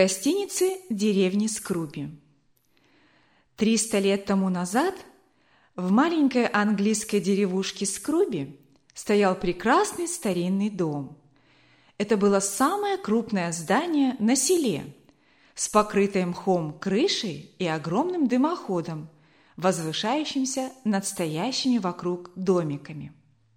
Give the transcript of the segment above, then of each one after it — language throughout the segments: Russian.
гостинице деревни Скруби. 300 лет тому назад в маленькой английской деревушке Скруби стоял прекрасный старинный дом. Это было самое крупное здание на селе, с покрытой мхом крышей и огромным дымоходом, возвышающимся над стоящими вокруг домиками.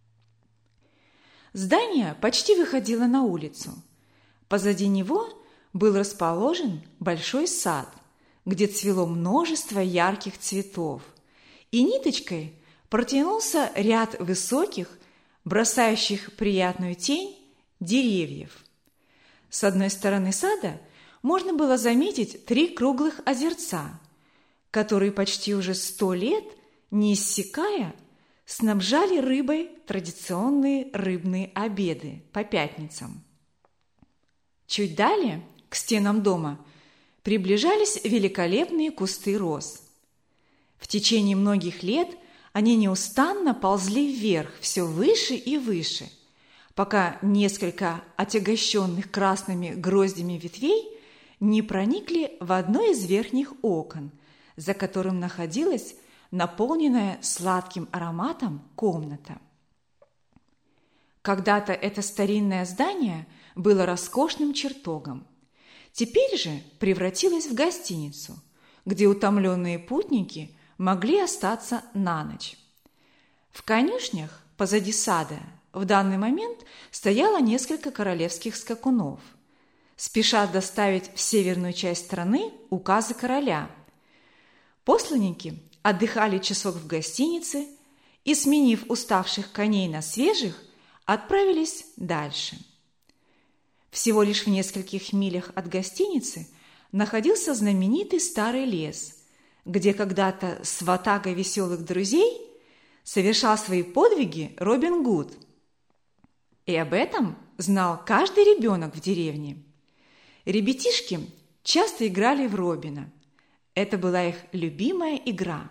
Здание почти выходило на улицу. Позади него был расположен большой сад, где цвело множество ярких цветов, и ниточкой протянулся ряд высоких, бросающих приятную тень, деревьев. С одной стороны сада можно было заметить 3 круглых озерца, которые почти уже 100 лет, не иссякая, снабжали рыбой традиционные рыбные обеды по пятницам. Чуть далее, к стенам дома, приближались великолепные кусты роз. В течение многих лет они неустанно ползли вверх, все выше и выше, пока несколько отягощенных красными гроздями ветвей не проникли в одно из верхних окон, за которым находилась наполненная сладким ароматом комната. Когда-то это старинное здание было роскошным чертогом. Теперь же превратилось в гостиницу, где утомленные путники могли остаться на ночь. В конюшнях позади сада в данный момент стояло несколько королевских скакунов, спеша доставить в северную часть страны указы короля. Посланники отдыхали часок в гостинице и, сменив уставших коней на свежих, отправились дальше. Всего лишь в нескольких милях от гостиницы находился знаменитый старый лес, где когда-то с ватагой веселых друзей совершал свои подвиги Робин Гуд. И об этом знал каждый ребенок в деревне. Ребятишки часто играли в Робина. Это была их любимая игра.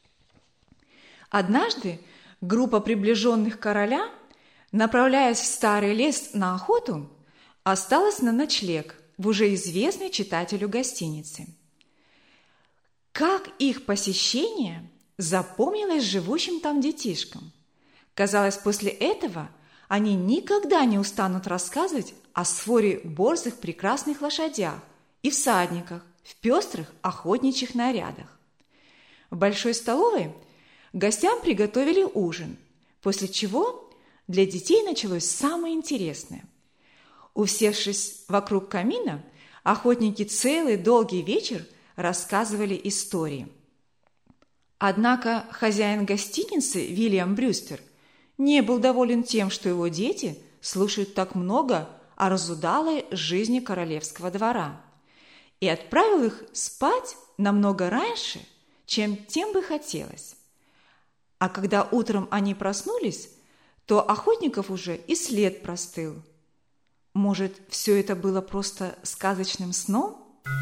Однажды группа приближенных короля, направляясь в старый лес на охоту, осталась на ночлег в уже известной читателю гостинице. Как их посещение запомнилось живущим там детишкам! Казалось, после этого они никогда не устанут рассказывать о своре борзых прекрасных лошадях и всадниках в пестрых охотничьих нарядах. В большой столовой гостям приготовили ужин, после чего для детей началось самое интересное. Усевшись вокруг камина, охотники целый долгий вечер рассказывали истории. Однако хозяин гостиницы Вильям Брюстер не был доволен тем, что его дети слушают так много о разудалой жизни королевского двора, и отправил их спать намного раньше, чем тем бы хотелось. А когда утром они проснулись, то охотников уже и след простыл. Может, все это было просто сказочным сном?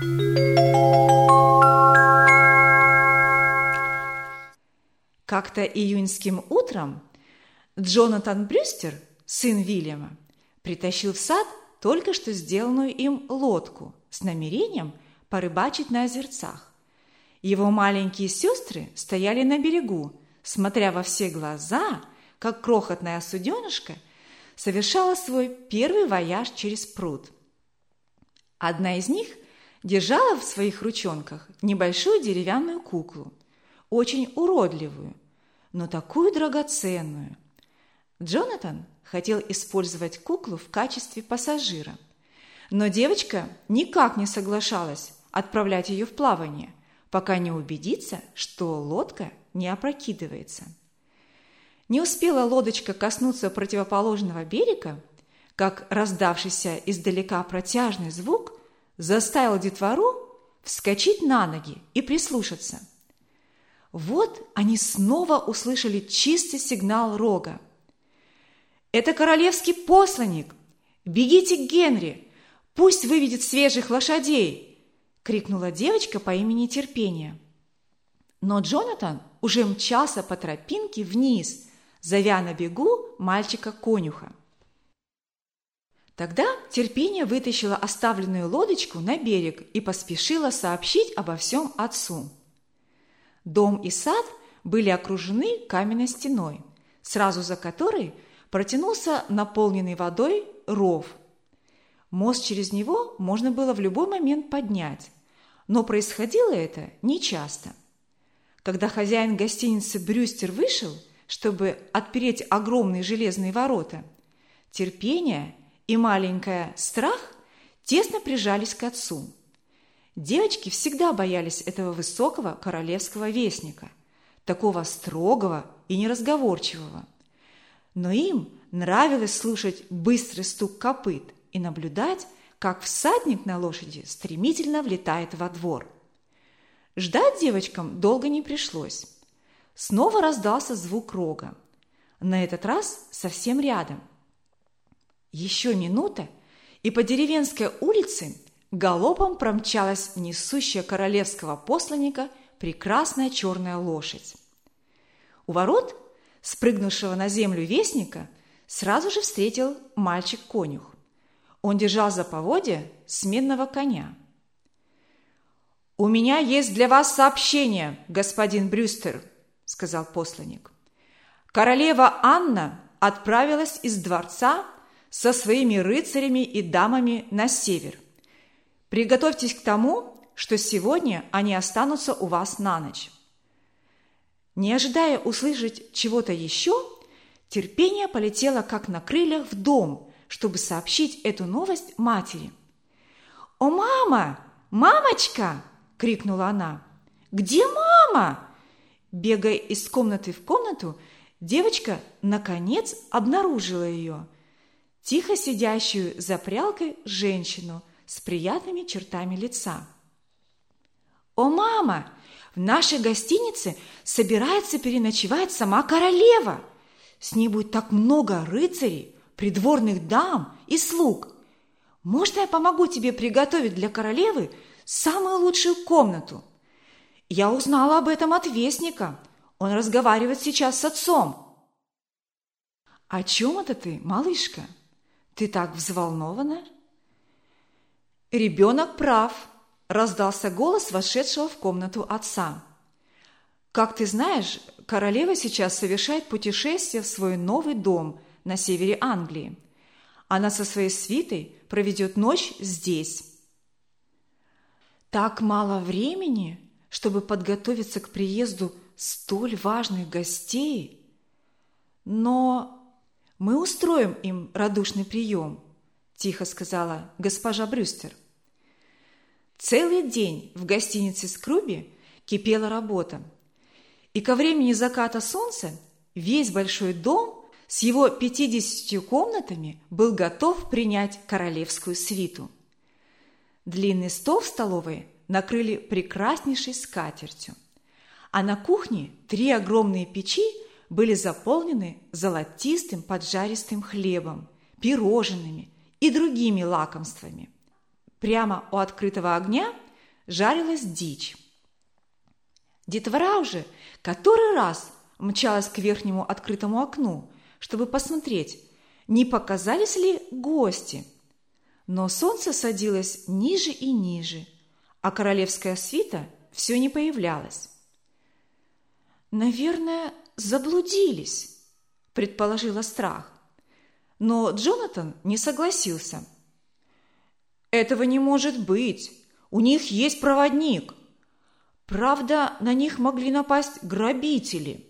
Как-то июньским утром Джонатан Брюстер, сын Вильяма, притащил в сад только что сделанную им лодку с намерением порыбачить на озерцах. Его маленькие сестры стояли на берегу, смотря во все глаза, как крохотная суденышка совершала свой первый вояж через пруд. Одна из них держала в своих ручонках небольшую деревянную куклу, очень уродливую, но такую драгоценную. Джонатан хотел использовать куклу в качестве пассажира, но девочка никак не соглашалась отправлять ее в плавание, пока не убедится, что лодка не опрокидывается. Не успела лодочка коснуться противоположного берега, как раздавшийся издалека протяжный звук заставил детвору вскочить на ноги и прислушаться. Вот они снова услышали чистый сигнал рога. «Это королевский посланник! Бегите к Генри! Пусть выведет свежих лошадей!» – крикнула девочка по имени Терпение. Но Джонатан уже мчался по тропинке вниз, зовя на бегу мальчика-конюха. Тогда Терпение вытащила оставленную лодочку на берег и поспешила сообщить обо всем отцу. Дом и сад были окружены каменной стеной, сразу за которой протянулся наполненный водой ров. Мост через него можно было в любой момент поднять, но происходило это нечасто. Когда хозяин гостиницы Брюстер вышел, чтобы отпереть огромные железные ворота, Терпение и маленькая Страх тесно прижались к отцу. Девочки всегда боялись этого высокого королевского вестника, такого строгого и неразговорчивого. Но им нравилось слушать быстрый стук копыт и наблюдать, как всадник на лошади стремительно влетает во двор. Ждать девочкам долго не пришлось. Снова раздался звук рога. На этот раз совсем рядом. Еще минута, и по деревенской улице галопом промчалась несущая королевского посланника прекрасная черная лошадь. У ворот, спрыгнувшего на землю вестника, сразу же встретил мальчик-конюх. Он держал за поводья сменного коня. «У меня есть для вас сообщение, господин Брюстер», – сказал посланник. «Королева Анна отправилась из дворца со своими рыцарями и дамами на север. Приготовьтесь к тому, что сегодня они останутся у вас на ночь». Не ожидая услышать чего-то еще, Терпение полетело как на крыльях в дом, чтобы сообщить эту новость матери. «О, мама! Мамочка!» – крикнула она. «Где мама?» Бегая из комнаты в комнату, девочка, наконец, обнаружила ее, тихо сидящую за прялкой женщину с приятными чертами лица. «О, мама! В нашей гостинице собирается переночевать сама королева. С ней будет так много рыцарей, придворных дам и слуг. Можно я помогу тебе приготовить для королевы самую лучшую комнату? Я узнала об этом от вестника. Он разговаривает сейчас с отцом». «О чем это ты, малышка? Ты так взволнована?» «Ребенок прав», – раздался голос вошедшего в комнату отца. «Как ты знаешь, королева сейчас совершает путешествие в свой новый дом на севере Англии. Она со своей свитой проведет ночь здесь». «Так мало времени, чтобы подготовиться к приезду столь важных гостей? Но мы устроим им радушный прием», – тихо сказала госпожа Брюстер. Целый день в гостинице Скруби кипела работа, и ко времени заката солнца весь большой дом с его 50 комнатами был готов принять королевскую свиту. Длинный стол в столовой накрыли прекраснейшей скатертью, а на кухне 3 огромные печи были заполнены золотистым поджаристым хлебом, пирожными и другими лакомствами. Прямо у открытого огня жарилась дичь. Детвора уже который раз мчалась к верхнему открытому окну, чтобы посмотреть, не показались ли гости. Но солнце садилось ниже и ниже, а королевская свита все не появлялась. «Наверное, заблудились», – предположила Страх. Но Джонатан не согласился. «Этого не может быть. У них есть проводник. Правда, на них могли напасть грабители».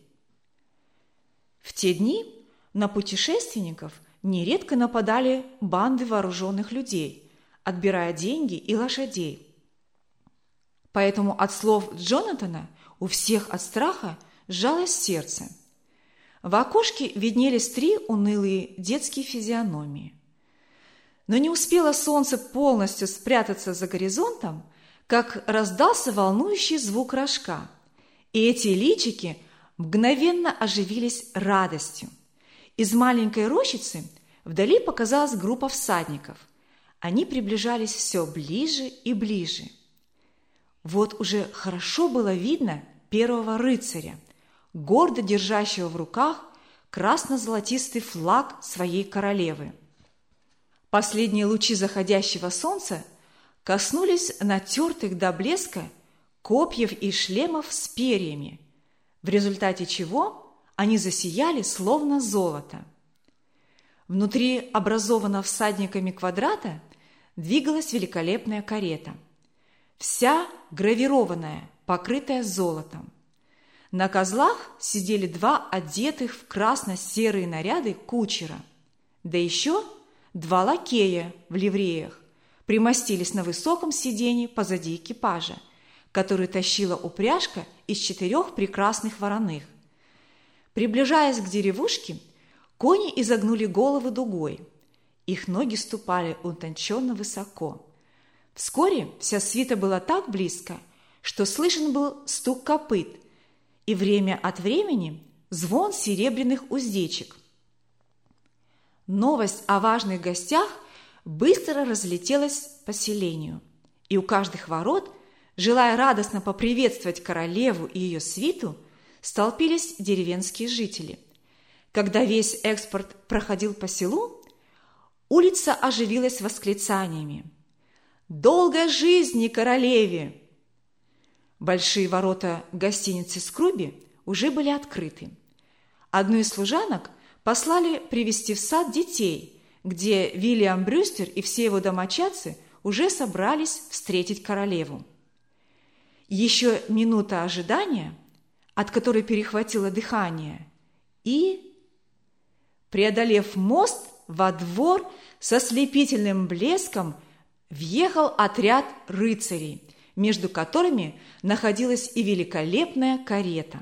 В те дни на путешественников нередко нападали банды вооруженных людей, отбирая деньги и лошадей. Поэтому от слов Джонатана у всех от страха сжалось сердце. В окошке виднелись 3 унылые детские физиономии. Но не успело солнце полностью спрятаться за горизонтом, как раздался волнующий звук рожка, и эти личики мгновенно оживились радостью. Из маленькой рощицы вдали показалась группа всадников. Они приближались все ближе и ближе. Вот уже хорошо было видно первого рыцаря, гордо держащего в руках красно-золотистый флаг своей королевы. Последние лучи заходящего солнца коснулись натертых до блеска копьев и шлемов с перьями, в результате чего они засияли словно золото. Внутри образованного всадниками квадрата двигалась великолепная карета, вся гравированная, покрытая золотом. На козлах сидели 2 одетых в красно-серые наряды кучера, да еще 2 лакея в ливреях примостились на высоком сиденье позади экипажа, который тащила упряжка из 4 прекрасных вороных. Приближаясь к деревушке, кони изогнули головы дугой. Их ноги ступали утонченно высоко. Вскоре вся свита была так близко, что слышен был стук копыт и время от времени звон серебряных уздечек. Новость о важных гостях быстро разлетелась по селению, и у каждых ворот, желая радостно поприветствовать королеву и ее свиту, столпились деревенские жители. Когда весь экспорт проходил по селу, улица оживилась восклицаниями: «Долгой жизни королеве!» Большие ворота гостиницы Скруби уже были открыты. Одну из служанок послали привести в сад детей, где Вильям Брюстер и все его домочадцы уже собрались встретить королеву. Еще минута ожидания, от которой перехватило дыхание, и, преодолев мост, во двор со слепительным блеском въехал отряд рыцарей, между которыми находилась и великолепная карета.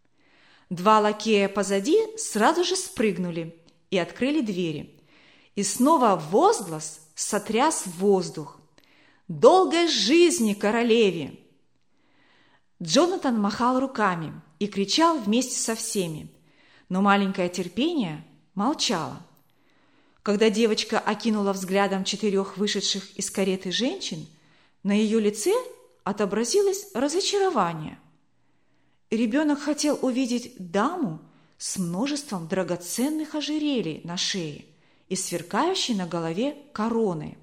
2 лакея позади сразу же спрыгнули и открыли двери. И снова возглас сотряс воздух: «Долгой жизни королеве!» Джонатан махал руками и кричал вместе со всеми, но маленькое терпение молчало. Когда девочка окинула взглядом 4 вышедших из кареты женщин, на ее лице отобразилось разочарование. Ребенок хотел увидеть даму с множеством драгоценных ожерелий на шее и сверкающей на голове короны.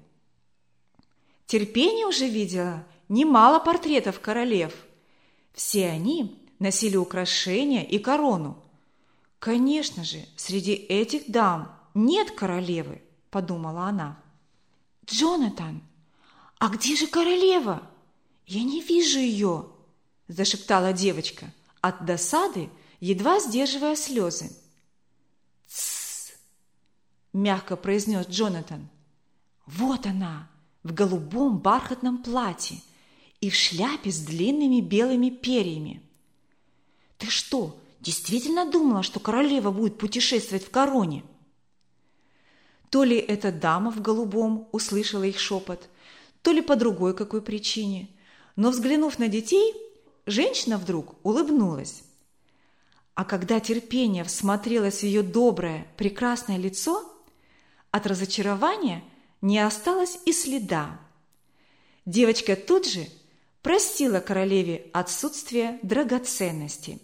Терпение уже видела немало портретов королев. Все они носили украшения и корону. «Конечно же, среди этих дам нет королевы», – подумала она. «Джонатан, а где же королева? Я не вижу ее», – зашептала девочка, от досады едва сдерживая слезы. «Тссс», – мягко произнес Джонатан. «Вот она, в голубом бархатном платье и в шляпе с длинными белыми перьями». «Ты что, действительно думала, что королева будет путешествовать в короне?» То ли эта дама в голубом услышала их шепот, то ли по другой какой причине, но, взглянув на детей, женщина вдруг улыбнулась. А когда терпение всмотрелось в ее доброе, прекрасное лицо, от разочарования не осталось и следа. Девочка тут же простила королеве отсутствие драгоценностей.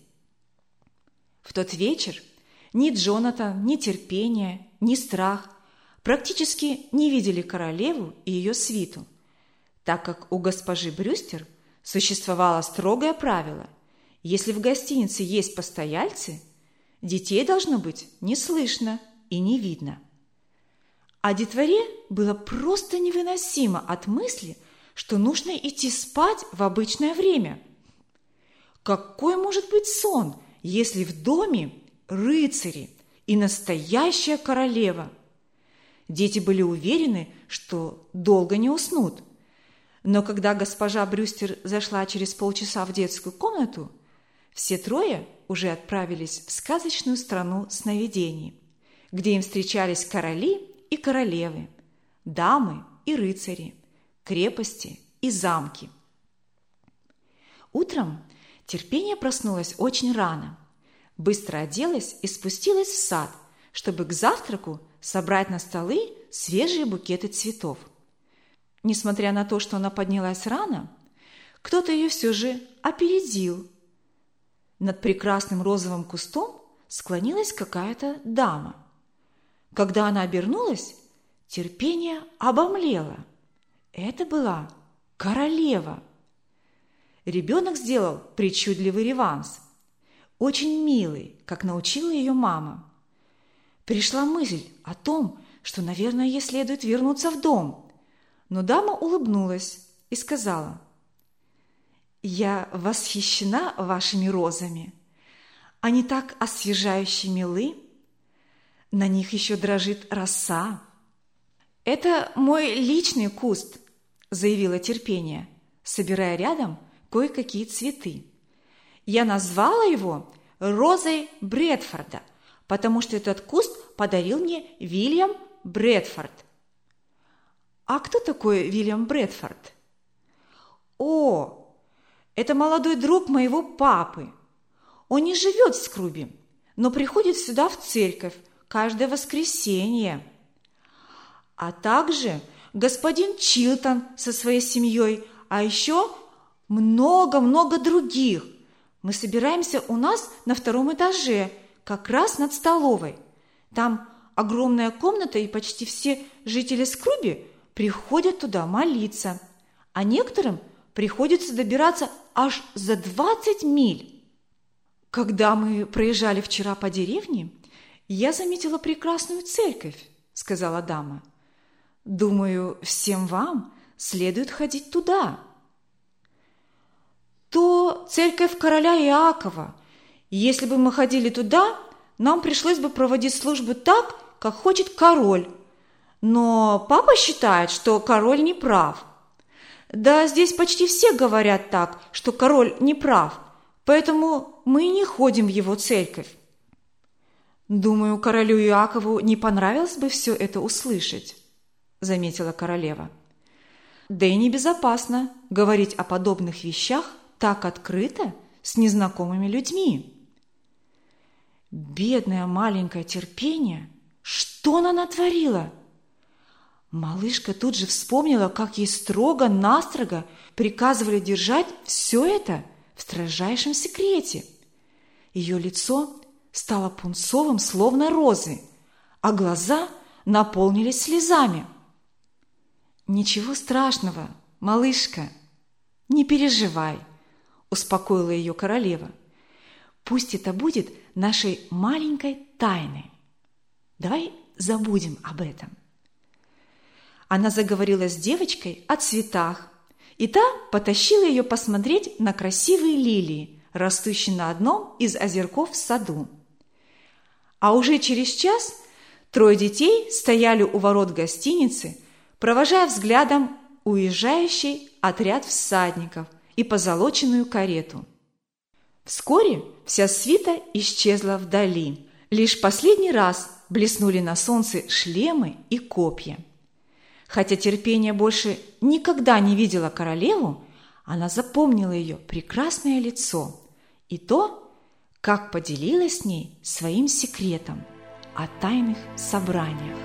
В тот вечер ни Джонатан, ни терпение, ни страх практически не видели королеву и ее свиту, так как у госпожи Брюстер существовало строгое правило: если в гостинице есть постояльцы, детей должно быть не слышно и не видно. А детворе было просто невыносимо от мысли, что нужно идти спать в обычное время. Какой может быть сон, если в доме рыцари и настоящая королева? Дети были уверены, что долго не уснут. Но когда госпожа Брюстер зашла через полчаса в детскую комнату, все 3 уже отправились в сказочную страну сновидений, где им встречались короли и королевы, дамы и рыцари, крепости и замки. Утром терпение проснулась очень рано, быстро оделась и спустилась в сад, чтобы к завтраку собрать на столы свежие букеты цветов. Несмотря на то, что она поднялась рано, кто-то ее все же опередил. Над прекрасным розовым кустом склонилась какая-то дама. Когда она обернулась, Терпение обомлело. Это была королева. Ребенок сделал причудливый реверанс, очень милый, как научила ее мама. Пришла мысль о том, что, наверное, ей следует вернуться в дом, но дама улыбнулась и сказала: «Я восхищена вашими розами. Они так освежающе милы. На них еще дрожит роса». «Это мой личный куст», – заявила Терпение, собирая рядом кое-какие цветы. «Я назвала его розой Бредфорда, потому что этот куст подарил мне Вильям Бредфорд». «А кто такой Вильям Бредфорд?» «О, это молодой друг моего папы. Он не живет в Скруби, но приходит сюда в церковь каждое воскресенье. А также господин Чилтон со своей семьей, а еще много-много других. Мы собираемся у нас на 2-м этаже, как раз над столовой. Там огромная комната, и почти все жители Скруби приходят туда молиться, а некоторым приходится добираться аж за 20 миль. Когда мы проезжали вчера по деревне, я заметила прекрасную церковь», – сказала дама. «Думаю, всем вам следует ходить туда». «То церковь короля Иакова. Если бы мы ходили туда, нам пришлось бы проводить службу так, как хочет король. Но папа считает, что король не прав. Да здесь почти все говорят так, что король не прав, поэтому мы не ходим в его церковь». «Думаю, королю Иакову не понравилось бы все это услышать», – заметила королева. «Да и небезопасно говорить о подобных вещах так открыто с незнакомыми людьми». Бедная маленькая Терпение, что она натворила? Малышка тут же вспомнила, как ей строго-настрого приказывали держать все это в строжайшем секрете. Ее лицо стало пунцовым, словно розы, а глаза наполнились слезами. «Ничего страшного, малышка, не переживай», – успокоила ее королева. «Пусть это будет нашей маленькой тайной. Давай забудем об этом». Она заговорила с девочкой о цветах, и та потащила ее посмотреть на красивые лилии, растущие на одном из озерков в саду. А уже через час 3 детей стояли у ворот гостиницы, провожая взглядом уезжающий отряд всадников и позолоченную карету. Вскоре вся свита исчезла вдали. Лишь последний раз блеснули на солнце шлемы и копья. Хотя Терпение больше никогда не видела королеву, она запомнила ее прекрасное лицо и то, как поделилась с ней своим секретом о тайных собраниях.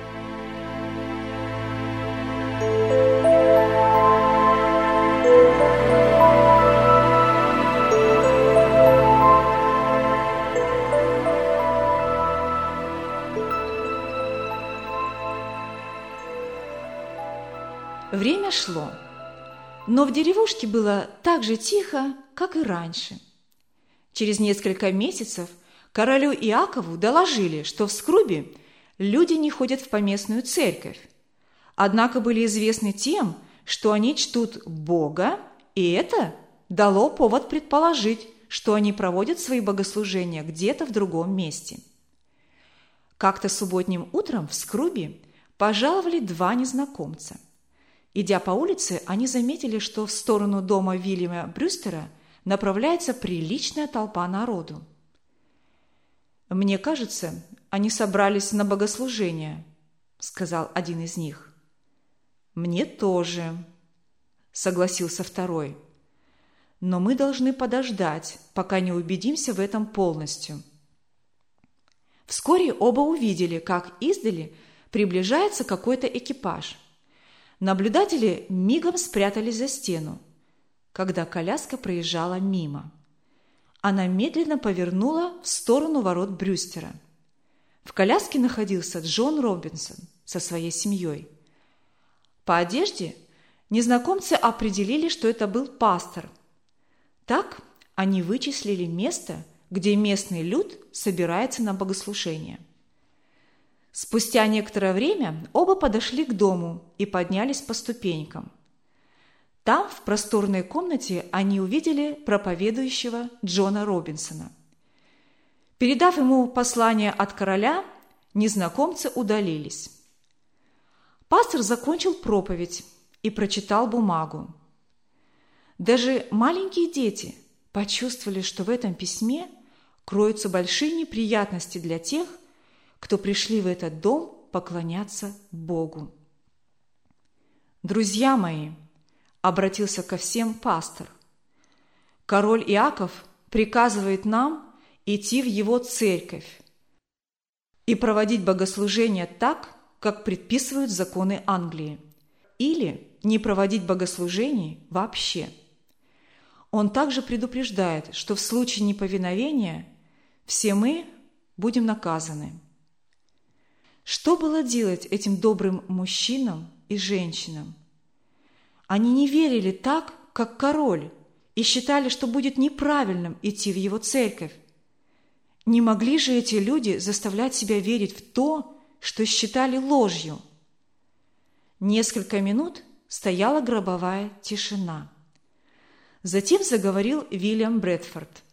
Время шло, но в деревушке было так же тихо, как и раньше. Через несколько месяцев королю Иакову доложили, что в Скруби люди не ходят в поместную церковь, однако были известны тем, что они чтут Бога, и это дало повод предположить, что они проводят свои богослужения где-то в другом месте. Как-то субботним утром в Скруби пожаловали 2 незнакомца. Идя по улице, они заметили, что в сторону дома Вильяма Брюстера направляется приличная толпа народу. «Мне кажется, они собрались на богослужение», – сказал один из них. «Мне тоже», – согласился второй. «Но мы должны подождать, пока не убедимся в этом полностью». Вскоре оба увидели, как издали приближается какой-то экипаж. Наблюдатели мигом спрятались за стену, когда коляска проезжала мимо. Она медленно повернула в сторону ворот Брюстера. В коляске находился Джон Робинсон со своей семьей. По одежде незнакомцы определили, что это был пастор. Так они вычислили место, где местный люд собирается на богослужение. Спустя некоторое время оба подошли к дому и поднялись по ступенькам. Там, в просторной комнате, они увидели проповедующего Джона Робинсона. Передав ему послание от короля, незнакомцы удалились. Пастор закончил проповедь и прочитал бумагу. Даже маленькие дети почувствовали, что в этом письме кроются большие неприятности для тех, кто пришли в этот дом поклоняться Богу. «Друзья мои», — обратился ко всем пастор, — «король Иаков приказывает нам идти в его церковь и проводить богослужения так, как предписывают законы Англии, или не проводить богослужений вообще. Он также предупреждает, что в случае неповиновения все мы будем наказаны». Что было делать этим добрым мужчинам и женщинам? Они не верили так, как король, и считали, что будет неправильным идти в его церковь. Не могли же эти люди заставлять себя верить в то, что считали ложью? Несколько минут стояла гробовая тишина. Затем заговорил Вильям Брэдфорд.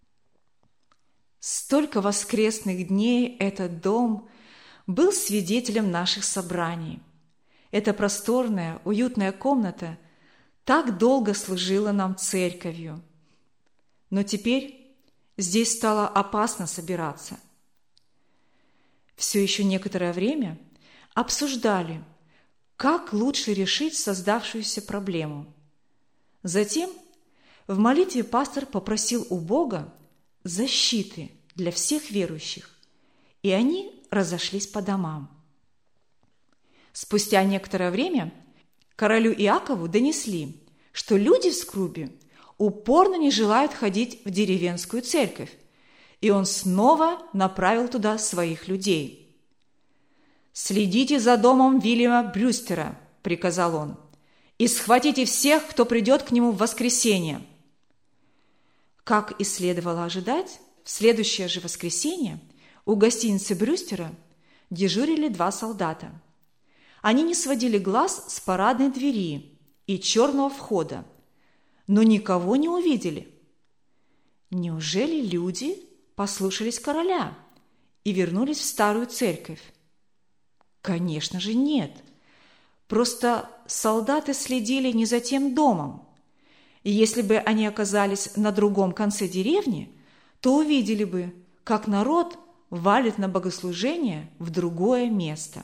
«Столько воскресных дней этот дом был свидетелем наших собраний. Эта просторная, уютная комната так долго служила нам церковью. Но теперь здесь стало опасно собираться». Все еще некоторое время обсуждали, как лучше решить создавшуюся проблему. Затем в молитве пастор попросил у Бога защиты для всех верующих, и они разошлись по домам. Спустя некоторое время королю Иакову донесли, что люди в Скрубе упорно не желают ходить в деревенскую церковь, и он снова направил туда своих людей. «Следите за домом Вильяма Брюстера», – приказал он, – «и схватите всех, кто придет к нему в воскресенье». Как и следовало ожидать, в следующее же воскресенье у гостиницы Брюстера дежурили 2 солдата. Они не сводили глаз с парадной двери и черного входа, но никого не увидели. Неужели люди послушались короля и вернулись в старую церковь? Конечно же, нет. Просто солдаты следили не за тем домом. И если бы они оказались на другом конце деревни, то увидели бы, как народ валит на богослужение в другое место.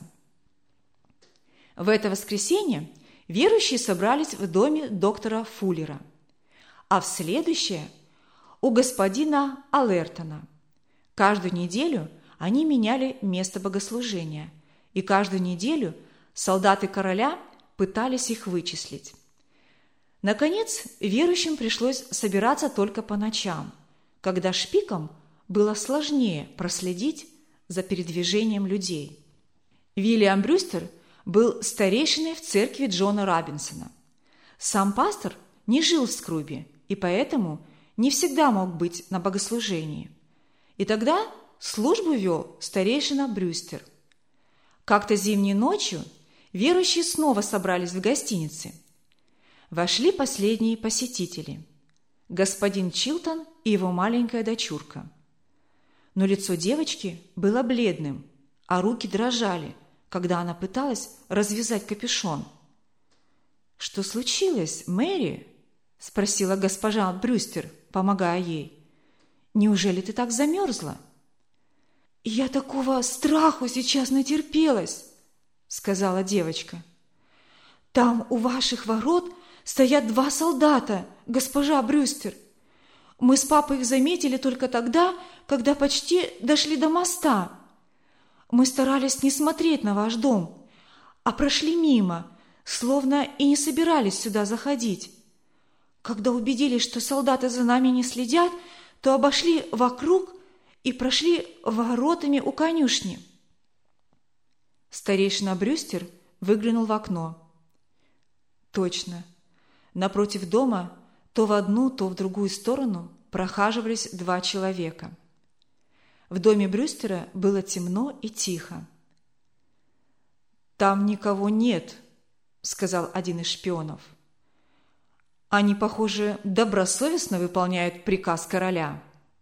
В это воскресенье верующие собрались в доме доктора Фуллера, а в следующее – у господина Аллертона. Каждую неделю они меняли место богослужения, и каждую неделю солдаты короля пытались их вычислить. Наконец, верующим пришлось собираться только по ночам, когда шпикам было сложнее проследить за передвижением людей. Вильям Брюстер был старейшиной в церкви Джона Робинсона. Сам пастор не жил в Скрубе и поэтому не всегда мог быть на богослужении. И тогда службу вел старейшина Брюстер. Как-то зимней ночью верующие снова собрались в гостинице. Вошли последние посетители – господин Чилтон и его маленькая дочурка. Но лицо девочки было бледным, а руки дрожали, когда она пыталась развязать капюшон. «Что случилось, Мэри?» – спросила госпожа Брюстер, помогая ей. «Неужели ты так замерзла?» «Я такого страху сейчас натерпелась», – сказала девочка. «Там у ваших ворот стоят 2 солдата, госпожа Брюстер. Мы с папой их заметили только тогда, когда почти дошли до моста. Мы старались не смотреть на ваш дом, а прошли мимо, словно и не собирались сюда заходить. Когда убедились, что солдаты за нами не следят, то обошли вокруг и прошли воротами у конюшни». Старейшина Брюстер выглянул в окно. Точно. Напротив дома то в одну, то в другую сторону прохаживались два человека. В доме Брюстера было темно и тихо. «Там никого нет», — сказал один из шпионов. «Они, похоже, добросовестно выполняют приказ короля».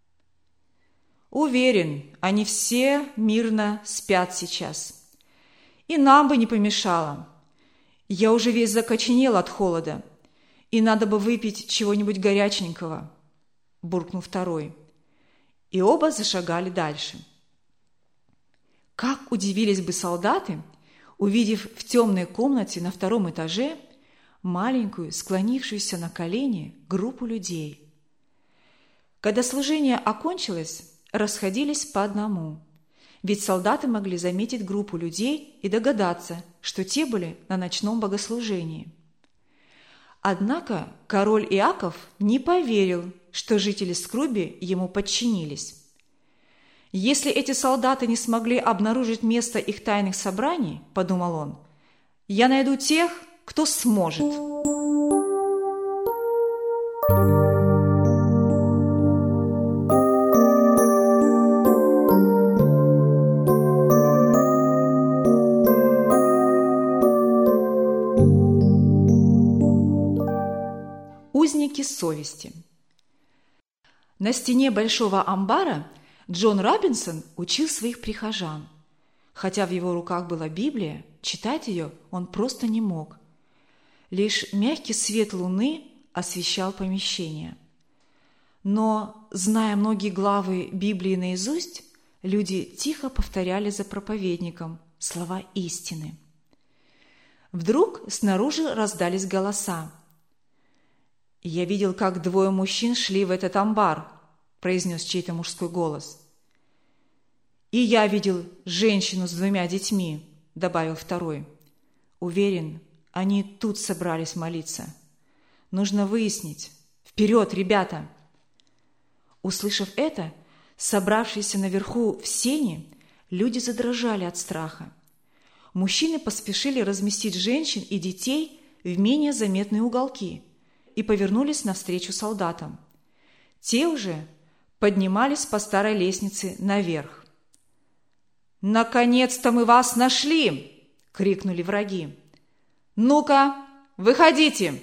«Уверен, они все мирно спят сейчас. И нам бы не помешало. Я уже весь закоченел от холода, и надо бы выпить чего-нибудь горяченького», – буркнул второй. И оба зашагали дальше. Как удивились бы солдаты, увидев в темной комнате на втором этаже маленькую, склонившуюся на колени группу людей. Когда служение окончилось, расходились по одному, ведь солдаты могли заметить группу людей и догадаться, что те были на ночном богослужении. Однако король Иаков не поверил, что жители Скруби ему подчинились. «Если эти солдаты не смогли обнаружить место их тайных собраний, — подумал он, — я найду тех, кто сможет». Узники совести. На стене большого амбара Джон Робинсон учил своих прихожан. Хотя в его руках была Библия, читать ее он просто не мог. Лишь мягкий свет луны освещал помещение. Но, зная многие главы Библии наизусть, люди тихо повторяли за проповедником слова истины. Вдруг снаружи раздались голоса. «Я видел, как двое мужчин шли в этот амбар», – произнес чей-то мужской голос. «И я видел женщину с 2 детьми», – добавил второй. «Уверен, они тут собрались молиться. Нужно выяснить. Вперед, ребята!» Услышав это, собравшиеся наверху в сени, люди задрожали от страха. Мужчины поспешили разместить женщин и детей в менее заметные уголки и повернулись навстречу солдатам. Те уже поднимались по старой лестнице наверх. «Наконец-то мы вас нашли!» – крикнули враги. «Ну-ка, выходите!»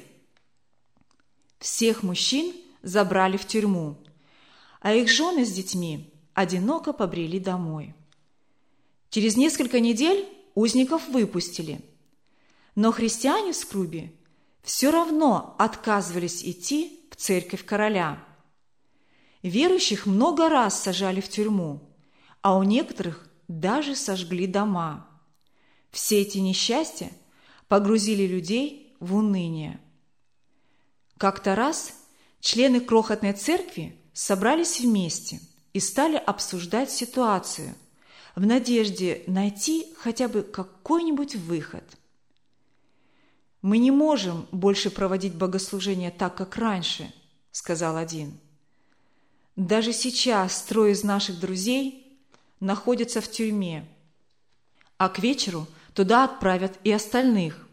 Всех мужчин забрали в тюрьму, а их жены с детьми одиноко побрели домой. Через несколько недель узников выпустили, но христиане в Скруби все равно отказывались идти в церковь короля. Верующих много раз сажали в тюрьму, а у некоторых даже сожгли дома. Все эти несчастья погрузили людей в уныние. Как-то раз члены крохотной церкви собрались вместе и стали обсуждать ситуацию в надежде найти хотя бы какой-нибудь выход. «Мы не можем больше проводить богослужения так, как раньше», – сказал один. «Даже сейчас 3 из наших друзей находятся в тюрьме, а к вечеру туда отправят и остальных.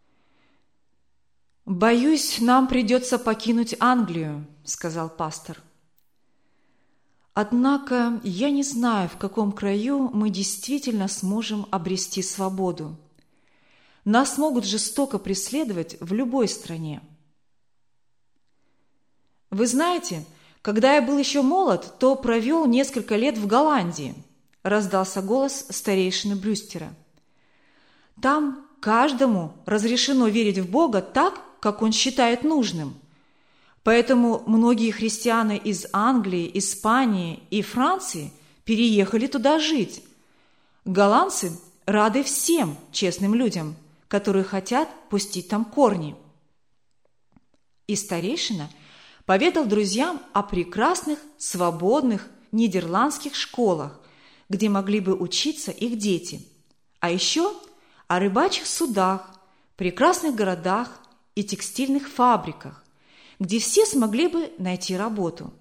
«Боюсь, нам придется покинуть Англию», – сказал пастор. «Однако я не знаю, в каком краю мы действительно сможем обрести свободу. Нас могут жестоко преследовать в любой стране». «Вы знаете, когда я был еще молод, то провел несколько лет в Голландии», – раздался голос старейшины Брюстера. «Там каждому разрешено верить в Бога так, как он считает нужным. Поэтому многие христиане из Англии, Испании и Франции переехали туда жить. Голландцы рады всем честным людям, которые хотят пустить там корни». И старейшина поведал друзьям о прекрасных, свободных нидерландских школах, где могли бы учиться их дети, а еще о рыбачьих судах, прекрасных городах и текстильных фабриках, где все смогли бы найти работу.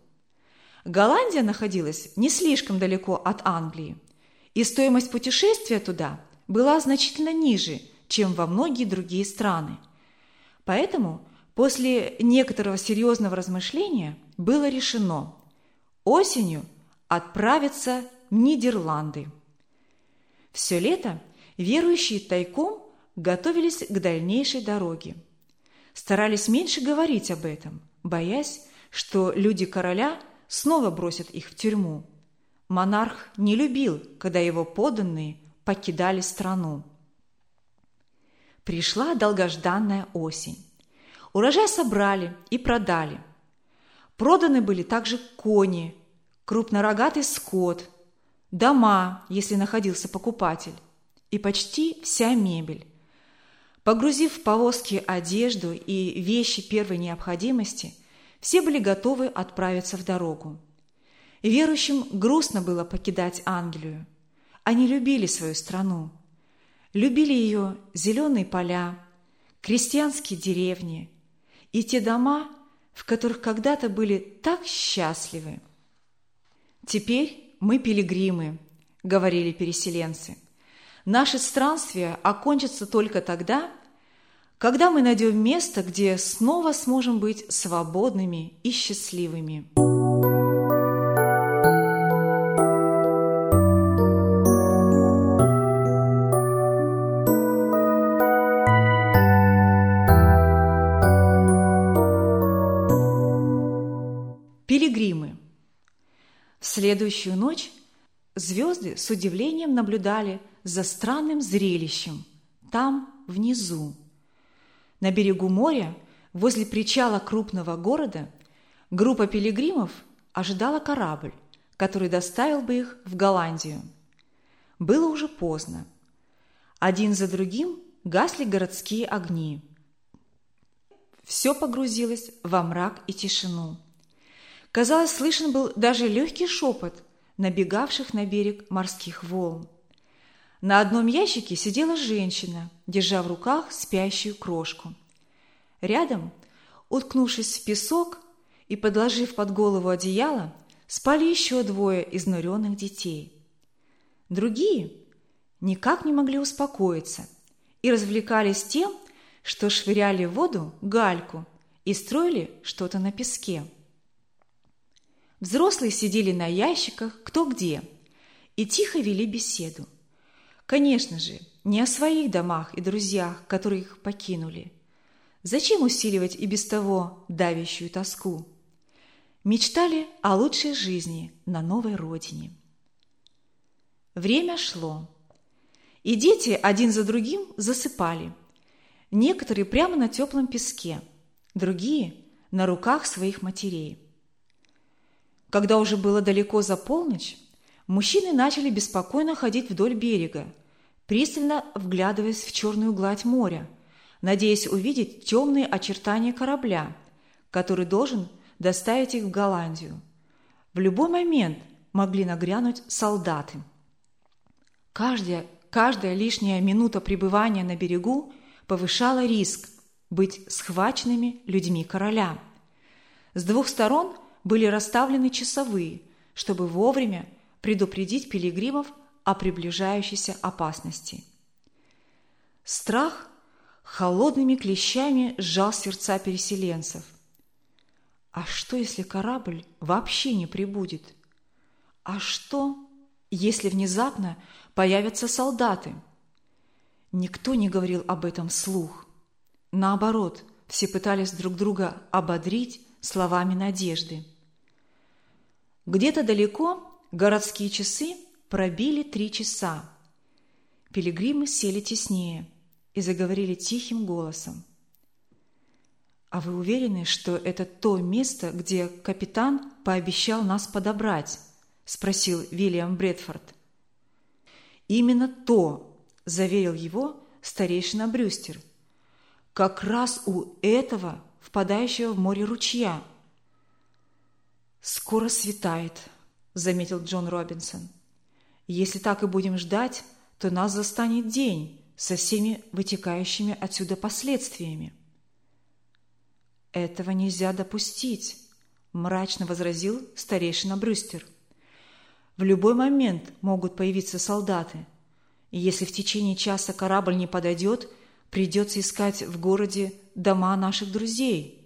Голландия находилась не слишком далеко от Англии, и стоимость путешествия туда была значительно ниже, чем во многие другие страны. Поэтому после некоторого серьезного размышления было решено осенью отправиться в Нидерланды. Все лето верующие тайком готовились к дальнейшей дороге. Старались меньше говорить об этом, боясь, что люди короля снова бросят их в тюрьму. Монарх не любил, когда его подданные покидали страну. Пришла долгожданная осень. Урожай собрали и продали. Проданы были также кони, крупнорогатый скот, дома, если находился покупатель, и почти вся мебель. Погрузив в повозки одежду и вещи первой необходимости, все были готовы отправиться в дорогу. Верующим грустно было покидать Англию. Они любили свою страну. Любили ее зеленые поля, крестьянские деревни и те дома, в которых когда-то были так счастливы. «Теперь мы пилигримы», — говорили переселенцы. «Наше странствие окончится только тогда, когда мы найдем место, где снова сможем быть свободными и счастливыми». Пилигримы. В следующую ночь звезды с удивлением наблюдали за странным зрелищем там, внизу. На берегу моря, возле причала крупного города, группа пилигримов ожидала корабль, который доставил бы их в Голландию. Было уже поздно. Один за другим гасли городские огни. Все погрузилось во мрак и тишину. Казалось, слышен был даже легкий шепот набегавших на берег морских волн. На одном ящике сидела женщина, держа в руках спящую крошку. Рядом, уткнувшись в песок и подложив под голову одеяло, спали еще двое изнуренных детей. Другие никак не могли успокоиться и развлекались тем, что швыряли в воду гальку и строили что-то на песке. Взрослые сидели на ящиках кто где и тихо вели беседу. Конечно же, не о своих домах и друзьях, которые их покинули. Зачем усиливать и без того давящую тоску? Мечтали о лучшей жизни на новой родине. Время шло, и дети один за другим засыпали. Некоторые прямо на теплом песке, другие – на руках своих матерей. Когда уже было далеко за полночь, мужчины начали беспокойно ходить вдоль берега, пристально вглядываясь в черную гладь моря, надеясь увидеть темные очертания корабля, который должен доставить их в Голландию. В любой момент могли нагрянуть солдаты. Каждая лишняя минута пребывания на берегу повышала риск быть схваченными людьми короля. С двух сторон были расставлены часовые, чтобы вовремя предупредить пилигримов о приближающейся опасности. Страх холодными клещами сжал сердца переселенцев. А что, если корабль вообще не прибудет? А что, если внезапно появятся солдаты? Никто не говорил об этом вслух. Наоборот, все пытались друг друга ободрить словами надежды. Где-то далеко городские часы пробили 3 часа. Пилигримы сели теснее и заговорили тихим голосом. «А вы уверены, что это то место, где капитан пообещал нас подобрать?» – спросил Вильям Брэдфорд. «Именно то», – заверил его старейшина Брюстер. «Как раз у этого впадающего в море ручья». «Скоро светает», – заметил Джон Робинсон. «Если так и будем ждать, то нас застанет день со всеми вытекающими отсюда последствиями». «Этого нельзя допустить», – мрачно возразил старейшина Брюстер. «В любой момент могут появиться солдаты. И если в течение часа корабль не подойдет, придется искать в городе дома наших друзей.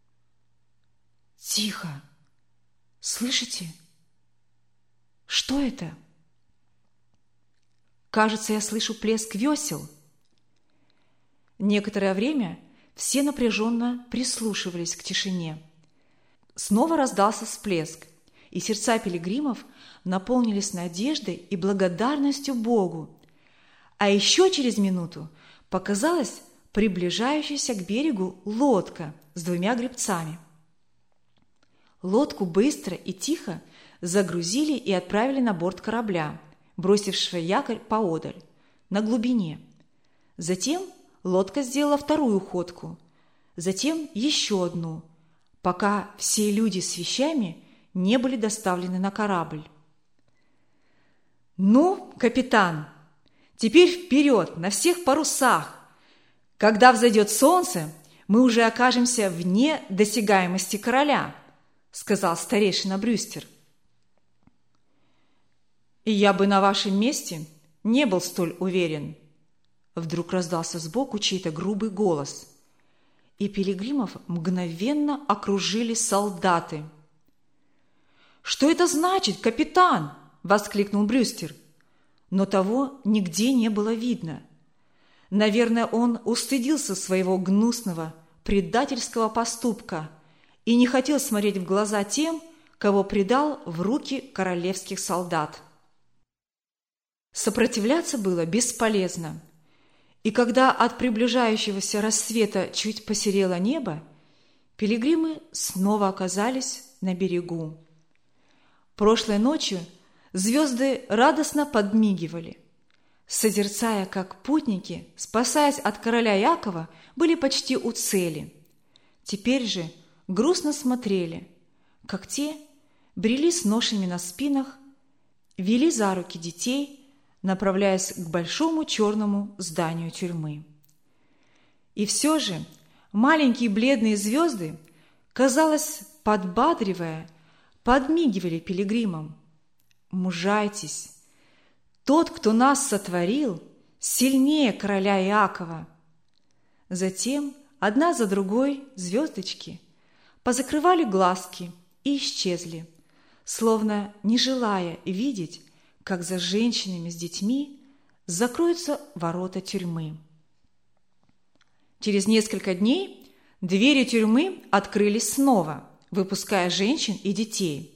Тихо! Слышите? Что это? Кажется, я слышу плеск весел. Некоторое время все напряженно прислушивались к тишине. Снова раздался всплеск, и сердца пилигримов наполнились надеждой и благодарностью Богу. А еще через минуту показалась приближающаяся к берегу лодка с 2 гребцами. Лодку быстро и тихо загрузили и отправили на борт корабля, бросившего якорь поодаль, на глубине. Затем лодка сделала вторую ходку, затем еще одну, пока все люди с вещами не были доставлены на корабль. «Ну, капитан, теперь вперед, на всех парусах! Когда взойдет солнце, мы уже окажемся вне досягаемости короля», сказал старейшина Брюстер. «И я бы на вашем месте не был столь уверен», вдруг раздался сбоку чей-то грубый голос, и пилигримов мгновенно окружили солдаты. «Что это значит, капитан?» – воскликнул Брюстер, но того нигде не было видно. Наверное, он устыдился своего гнусного, предательского поступка и не хотел смотреть в глаза тем, кого предал в руки королевских солдат. Сопротивляться было бесполезно, и когда от приближающегося рассвета чуть посерело небо, пилигримы снова оказались на берегу. Прошлой ночью звезды радостно подмигивали, созерцая, как путники, спасаясь от короля Якова, были почти у цели. Теперь же грустно смотрели, как те брели с ношами на спинах, вели за руки детей, направляясь к большому черному зданию тюрьмы. И все же маленькие бледные звезды, казалось, подбадривая, подмигивали пилигримам. «Мужайтесь! Тот, кто нас сотворил, сильнее короля Иакова!» Затем одна за другой звездочки позакрывали глазки и исчезли, словно не желая видеть, как за женщинами с детьми закроются ворота тюрьмы. Через несколько дней двери тюрьмы открылись снова, выпуская женщин и детей.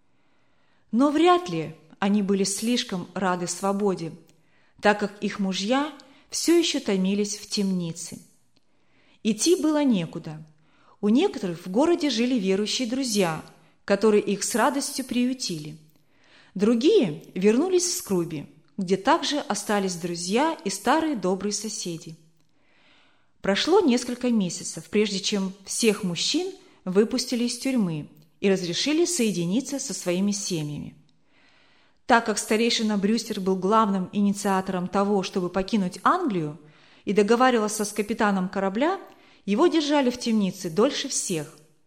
Но вряд ли они были слишком рады свободе, так как их мужья все еще томились в темнице. Идти было некуда. У некоторых в городе жили верующие друзья, которые их с радостью приютили. Другие вернулись в Скруби, где также остались друзья и старые добрые соседи. Прошло несколько месяцев, прежде чем всех мужчин выпустили из тюрьмы и разрешили соединиться со своими семьями. Так как старейшина Брюстер был главным инициатором того, чтобы покинуть Англию, и договаривался с капитаном корабля, его держали в темнице дольше всех.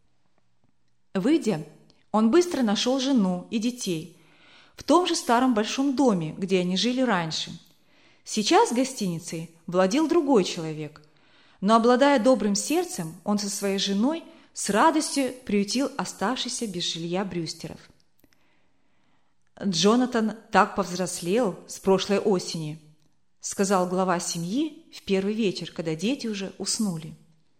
Выйдя, он быстро нашел жену и детей в том же старом большом доме, где они жили раньше. Сейчас гостиницей владел другой человек, но, обладая добрым сердцем, он со своей женой с радостью приютил оставшихся без жилья Брюстеров. «Джонатан так повзрослел с прошлой осени», сказал глава семьи в первый вечер, когда дети уже уснули.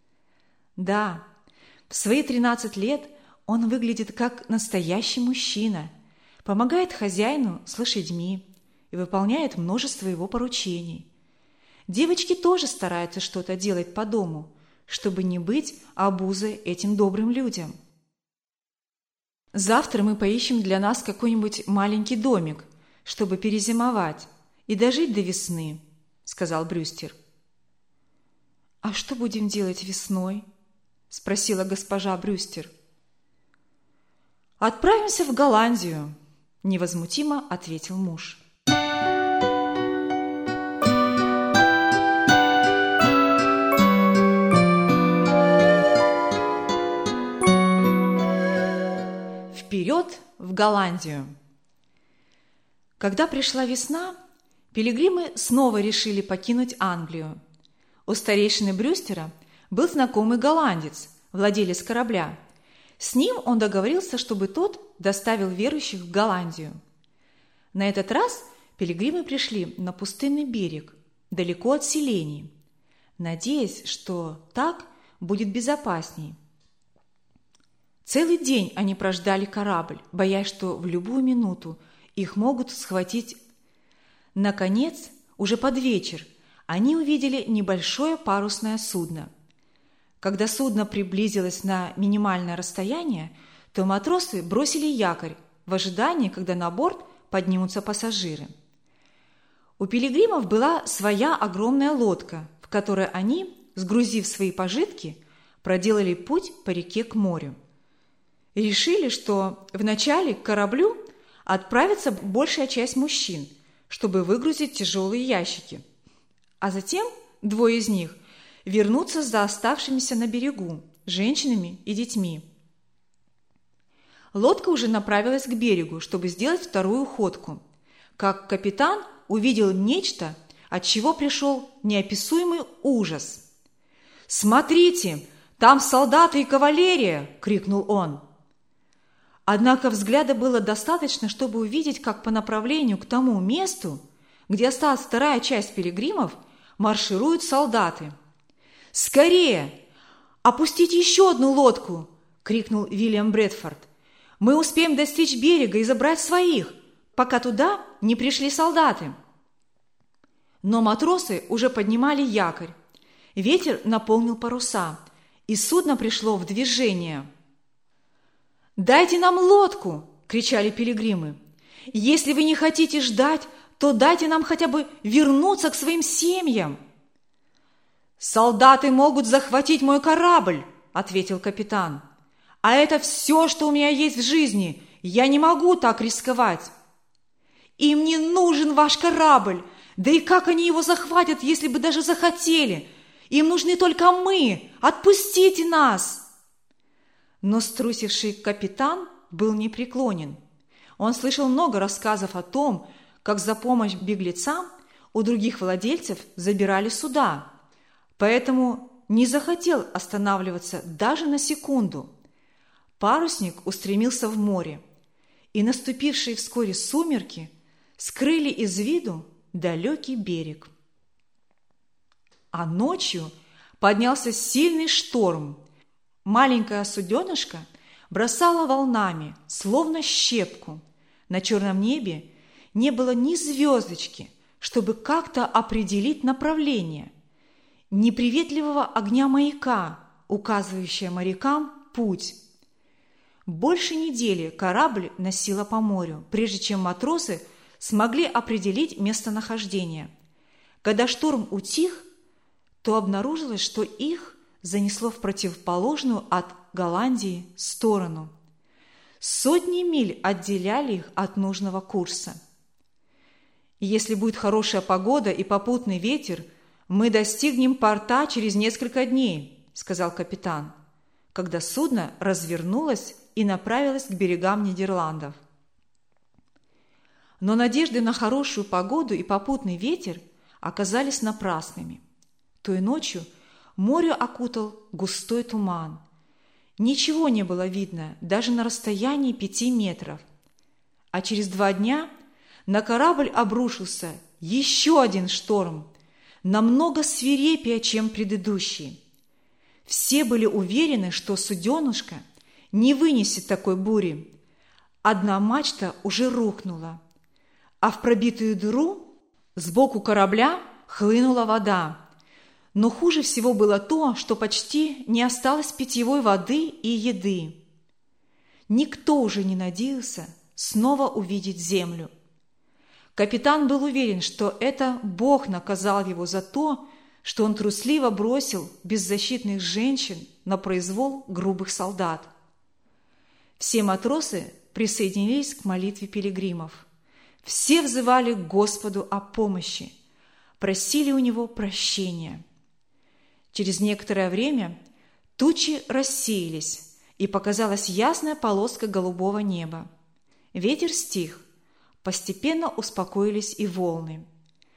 «Да, в свои 13 лет он выглядит как настоящий мужчина, помогает хозяину с лошадьми и выполняет множество его поручений. Девочки тоже стараются что-то делать по дому, чтобы не быть обузой этим добрым людям. Завтра мы поищем для нас какой-нибудь маленький домик, чтобы перезимовать и дожить до весны», — сказал Брюстер. «А что будем делать весной?» — спросила госпожа Брюстер. «Отправимся в Голландию», — невозмутимо ответил муж. Вперед в Голландию! Когда пришла весна, пилигримы снова решили покинуть Англию. У старейшины Брюстера был знакомый голландец, владелец корабля. С ним он договорился, чтобы тот доставил верующих в Голландию. На этот раз пилигримы пришли на пустынный берег, далеко от селений, надеясь, что так будет безопасней. Целый день они прождали корабль, боясь, что в любую минуту их могут схватить. Наконец, уже под вечер, они увидели небольшое парусное судно. Когда судно приблизилось на минимальное расстояние, то матросы бросили якорь в ожидании, когда на борт поднимутся пассажиры. У пилигримов была своя огромная лодка, в которой они, сгрузив свои пожитки, проделали путь по реке к морю. Решили, что вначале к кораблю отправится большая часть мужчин, чтобы выгрузить тяжелые ящики, а затем двое из них вернутся за оставшимися на берегу женщинами и детьми. Лодка уже направилась к берегу, чтобы сделать вторую ходку, как капитан увидел нечто, от чего пришел неописуемый ужас. «Смотрите, там солдаты и кавалерия!» – крикнул он. Однако взгляда было достаточно, чтобы увидеть, как по направлению к тому месту, где осталась вторая часть пилигримов, маршируют солдаты. «Скорее! Опустите еще одну лодку!» – крикнул Вильям Брэдфорд. «Мы успеем достичь берега и забрать своих, пока туда не пришли солдаты». Но матросы уже поднимали якорь. Ветер наполнил паруса, и судно пришло в движение. «Дайте нам лодку!» – кричали пилигримы. «Если вы не хотите ждать, то дайте нам хотя бы вернуться к своим семьям». «Солдаты могут захватить мой корабль», – ответил капитан. «А это все, что у меня есть в жизни. Я не могу так рисковать». «Им не нужен ваш корабль. Да и как они его захватят, если бы даже захотели? Им нужны только мы. Отпустите нас!» Но струсивший капитан был непреклонен. Он слышал много рассказов о том, как за помощь беглецам у других владельцев забирали суда, поэтому не захотел останавливаться даже на секунду. Парусник устремился в море, и наступившие вскоре сумерки скрыли из виду далекий берег. А ночью поднялся сильный шторм. Маленькое суденышко бросало волнами, словно щепку. На черном небе не было ни звездочки, чтобы как-то определить направление, ни приветливого огня маяка, указывающего морякам путь. Больше недели корабль носило по морю, прежде чем матросы смогли определить местонахождение. Когда шторм утих, то обнаружилось, что их занесло в противоположную от Голландии сторону. Сотни миль отделяли их от нужного курса. «Если будет хорошая погода и попутный ветер, мы достигнем порта через несколько дней», – сказал капитан, когда судно развернулось и направилось к берегам Нидерландов. Но надежды на хорошую погоду и попутный ветер оказались напрасными. Той ночью море окутал густой туман. Ничего не было видно даже на расстоянии 5 метров. А через 2 дня на корабль обрушился еще один шторм, намного свирепее, чем предыдущий. Все были уверены, что суденышко не вынесет такой бури. Одна мачта уже рухнула, а в пробитую дыру сбоку корабля хлынула вода. Но хуже всего было то, что почти не осталось питьевой воды и еды. Никто уже не надеялся снова увидеть землю. Капитан был уверен, что это Бог наказал его за то, что он трусливо бросил беззащитных женщин на произвол грубых солдат. Все матросы присоединились к молитве пилигримов. Все взывали к Господу о помощи, просили у Него прощения. Через некоторое время тучи рассеялись, и показалась ясная полоска голубого неба. Ветер стих, постепенно успокоились и волны.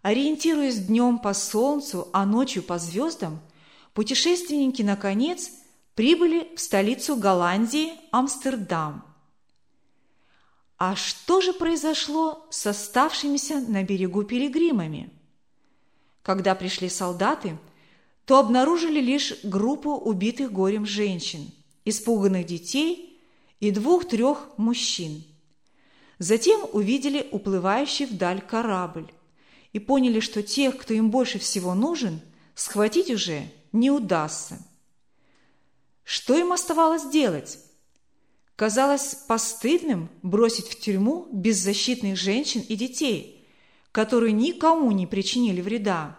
Ориентируясь днем по солнцу, а ночью по звездам, путешественники, наконец, прибыли в столицу Голландии Амстердам. А что же произошло с оставшимися на берегу пилигримами? Когда пришли солдаты, то обнаружили лишь группу убитых горем женщин, испуганных детей и 2-3 мужчин. Затем увидели уплывающий вдаль корабль и поняли, что тех, кто им больше всего нужен, схватить уже не удастся. Что им оставалось делать? Казалось постыдным бросить в тюрьму беззащитных женщин и детей, которые никому не причинили вреда.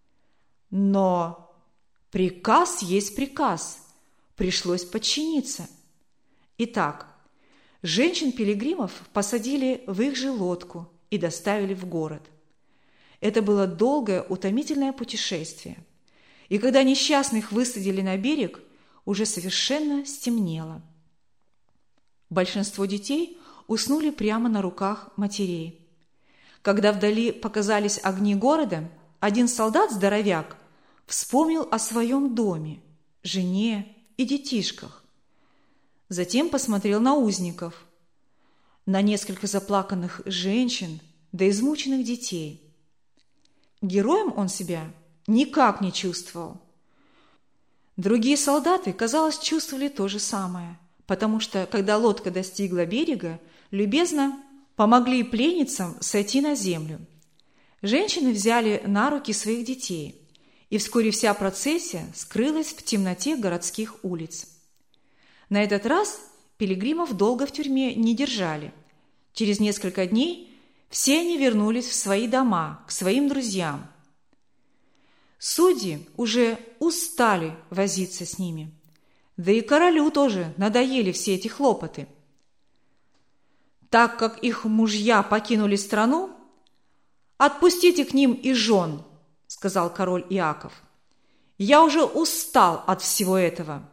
Но приказ есть приказ, пришлось подчиниться. Итак, женщин-пилигримов посадили в их же лодку и доставили в город. Это было долгое, утомительное путешествие. И когда несчастных высадили на берег, уже совершенно стемнело. Большинство детей уснули прямо на руках матерей. Когда вдали показались огни города, один солдат-здоровяк вспомнил о своем доме, жене и детишках. Затем посмотрел на узников, на несколько заплаканных женщин да измученных детей. Героем он себя никак не чувствовал. Другие солдаты, казалось, чувствовали то же самое, потому что, когда лодка достигла берега, любезно помогли пленницам сойти на землю. Женщины взяли на руки своих детей, и вскоре вся процессия скрылась в темноте городских улиц. На этот раз пилигримов долго в тюрьме не держали. Через несколько дней все они вернулись в свои дома, к своим друзьям. Судьи уже устали возиться с ними. Да и королю тоже надоели все эти хлопоты. Так как их мужья покинули страну, «Отпустите к ним и жен», — сказал король Иаков. «Я уже устал от всего этого».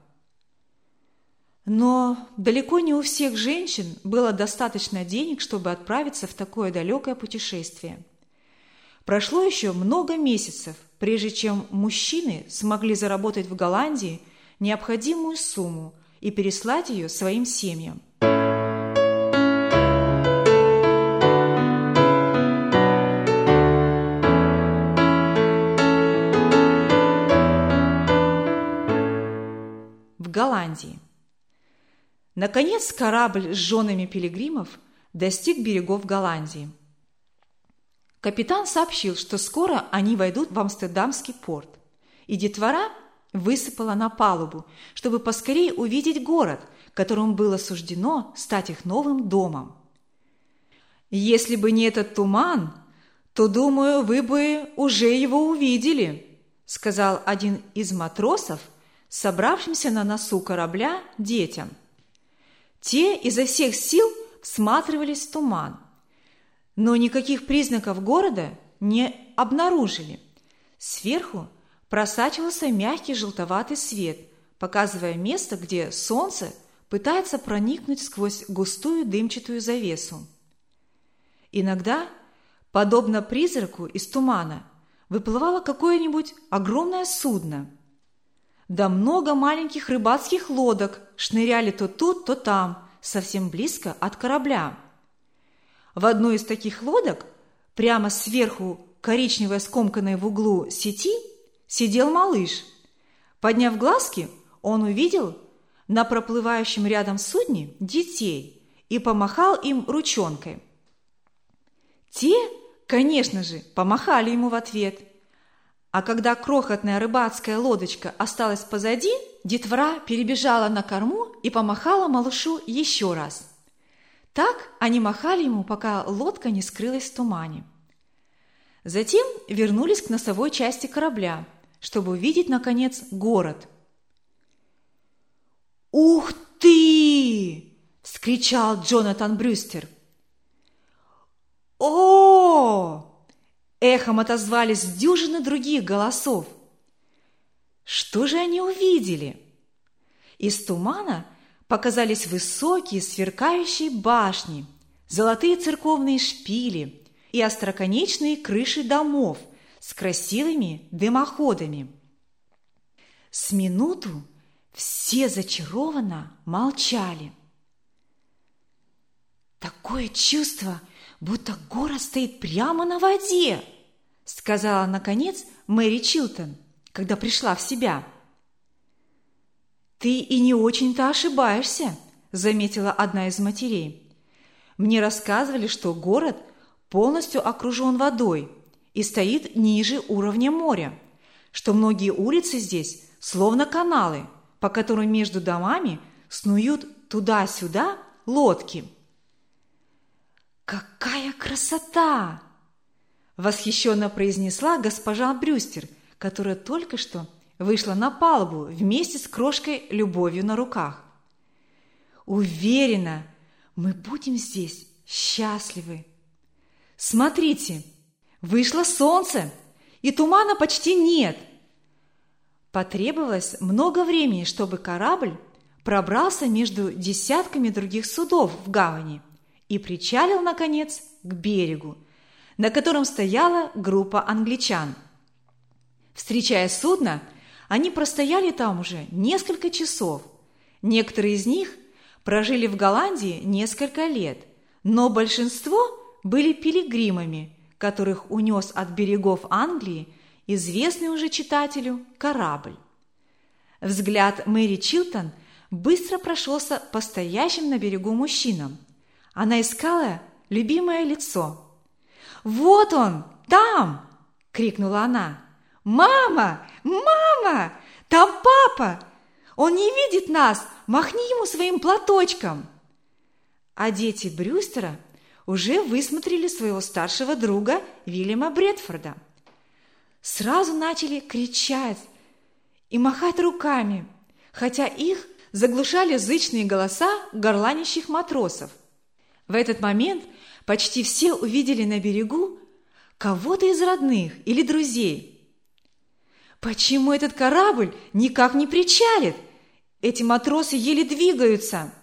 Но далеко не у всех женщин было достаточно денег, чтобы отправиться в такое далекое путешествие. Прошло еще много месяцев, прежде чем мужчины смогли заработать в Голландии необходимую сумму и переслать ее своим семьям. В Голландии. Наконец, корабль с женами пилигримов достиг берегов Голландии. Капитан сообщил, что скоро они войдут в Амстердамский порт, и детвора высыпала на палубу, чтобы поскорее увидеть город, которому было суждено стать их новым домом. «Если бы не этот туман, то, думаю, вы бы уже его увидели», сказал один из матросов, собравшимся на носу корабля детям. Те изо всех сил всматривались в туман, но никаких признаков города не обнаружили. Сверху просачивался мягкий желтоватый свет, показывая место, где солнце пытается проникнуть сквозь густую дымчатую завесу. Иногда, подобно призраку из тумана, выплывало какое-нибудь огромное судно. Да много маленьких рыбацких лодок шныряли то тут, то там, совсем близко от корабля. В одной из таких лодок, прямо сверху коричневой скомканной в углу сети, сидел малыш. Подняв глазки, он увидел на проплывающем рядом судне детей и помахал им ручонкой. Те, конечно же, помахали ему в ответ. А когда крохотная рыбацкая лодочка осталась позади, детвора перебежала на корму и помахала малышу еще раз. Так они махали ему, пока лодка не скрылась в тумане. Затем вернулись к носовой части корабля, чтобы увидеть, наконец, город. «Ух ты!» – вскричал Джонатан Брюстер. «О!» Эхом отозвались дюжины других голосов. Что же они увидели? Из тумана показались высокие сверкающие башни, золотые церковные шпили и остроконечные крыши домов с красивыми дымоходами. С минуту все зачарованно молчали. «Такое чувство, будто город стоит прямо на воде», сказала, наконец, Мэри Чилтон, когда пришла в себя. «Ты и не очень-то ошибаешься», заметила одна из матерей. «Мне рассказывали, что город полностью окружен водой и стоит ниже уровня моря, что многие улицы здесь словно каналы, по которым между домами снуют туда-сюда лодки». «Какая красота!» восхищенно произнесла госпожа Брюстер, которая только что вышла на палубу вместе с крошкой Любовью на руках. «Уверена, мы будем здесь счастливы. Смотрите, вышло солнце, и тумана почти нет». Потребовалось много времени, чтобы корабль пробрался между десятками других судов в гавани и причалил, наконец, к берегу, на котором стояла группа англичан. Встречая судно, они простояли там уже несколько часов. Некоторые из них прожили в Голландии несколько лет, но большинство были пилигримами, которых унес от берегов Англии известный уже читателю корабль. Взгляд Мэри Чилтон быстро прошелся по стоящим на берегу мужчинам. Она искала любимое лицо. «Вот он, там!» – крикнула она. «Мама! Мама! Там папа! Он не видит нас! Махни ему своим платочком!» А дети Брюстера уже высмотрели своего старшего друга Вильяма Бредфорда. Сразу начали кричать и махать руками, хотя их заглушали зычные голоса горланящих матросов. В этот момент почти все увидели на берегу кого-то из родных или друзей. «Почему этот корабль никак не причалит? Эти матросы еле двигаются!»